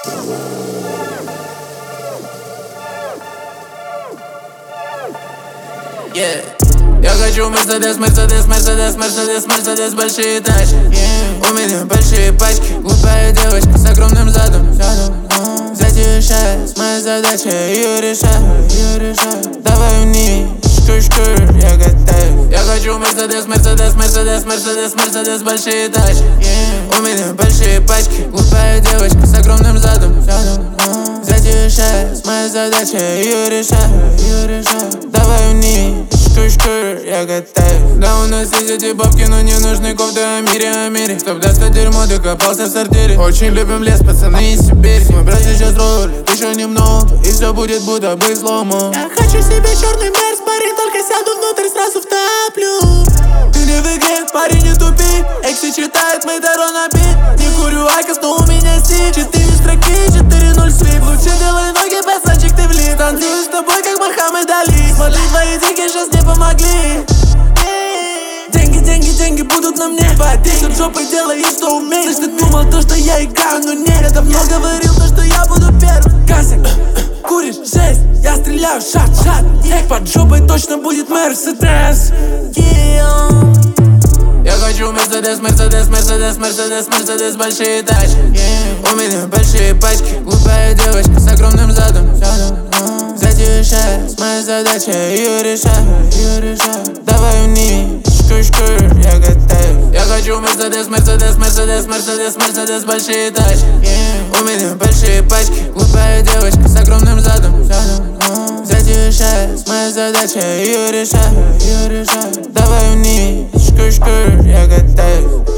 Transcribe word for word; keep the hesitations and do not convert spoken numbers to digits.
Yeah. Я хочу Мерседес, Мерседес, Мерседес, Мерседес, Мерседес, большие тачки. Yeah. У меня большие пачки. Глупая девочка с огромным задом. Взять ее сейчас, моя задача ее решать, ее решать. Давай вниз, шкур-шкур, я готов. Я хочу Мерседес, Мерседес, Мерседес, Мерседес, Мерседес, большие тачки. Yeah. У меня большие пачки. Глупая девочка с огромным задом. Взять ее сейчас, моя задача ее решать, ее решать. Давай вниз, шкур-шкур, я готов. Да, у нас есть эти бабки, но не нужны кофты о мире, о мире. Чтоб достать дерьмо, докопался в сортире. Очень любим лес, пацаны из Сибири. Мой брат сейчас рулит, еще немного, и все будет будто бы сломо. Я хочу себе черный мерс, парень, только сяду внутрь, сразу втоплю. Ты не в игре, парень, не тупи. Экси читает мой таро на бит. Не курю айкос, но у меня стиль. Четыре строки, четыре ноль свип. Лучше делай ноги, пацанчик, ты влип. Танцую с тобой, как Мохаммед Али. Смотри, твои деньги сейчас не помогли. Деньги, деньги, деньги будут на мне. Потешит жопой, делай, что умеешь. Ты думал то, что я играю, но нет. Я давно говорил то, что я буду первым. Касик, куришь, жесть, я стреляю, шат, шат. Эх, под жопой точно будет Мерседес. Я хочу Мерседес, Мерседес, Мерседес, Мерседес, Мерседес, большие тачки. Yeah. У меня большие пачки. Глупая девочка с огромным задом. Взять ее сейчас, моя задача ее решать, ее решать. Давай вниз, шкур-шкур, я готов. Я хочу Мерседес, Мерседес, Мерседес, Мерседес, Мерседес, большие тачки. Yeah. У меня большие пачки. Глупая девочка с огромным задом. Взять ее сейчас, моя задача ее решать, ее решать. Давай вниз, шкур-шкур, я готов.